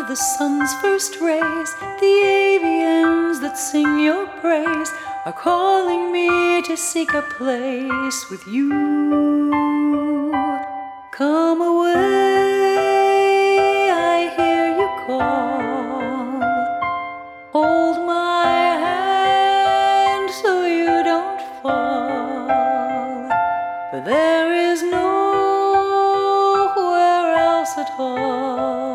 the sun's first rays, the avians that sing your praise are calling me to seek a place with you. Come away, I hear you call. Hold my hand so you don't fall, for there is nowhere else at all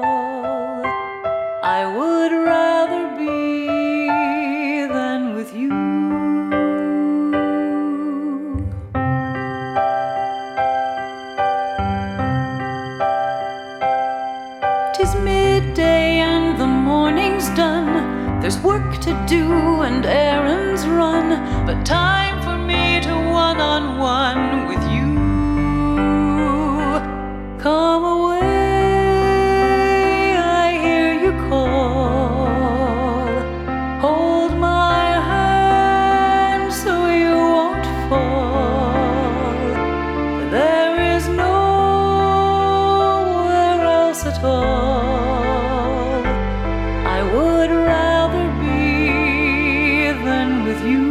I would rather be than with you. 'Tis midday and the morning's done. There's work to do and errands run, but time for me to one-on-one with you. Come away, I hear you call. Hold my hand so you won't fall, for there is nowhere else at all I would rather be than with you.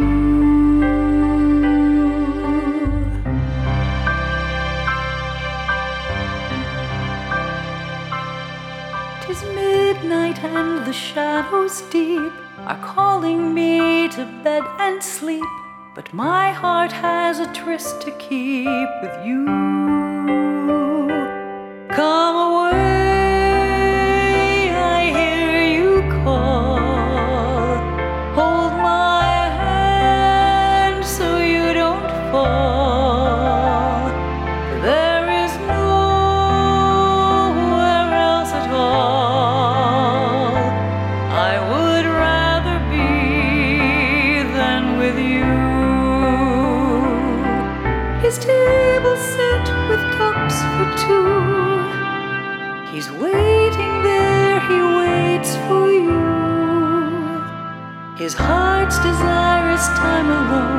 'Tis midnight and the shadows deep are calling me to bed and sleep, but my heart has a tryst to keep with you. Come away, I hear you call. Hold my hand so you don't fall, for there is nowhere else at all I would rather be than with you. His table set with cups for two, he's waiting there, he waits for you. His heart's desire is time alone.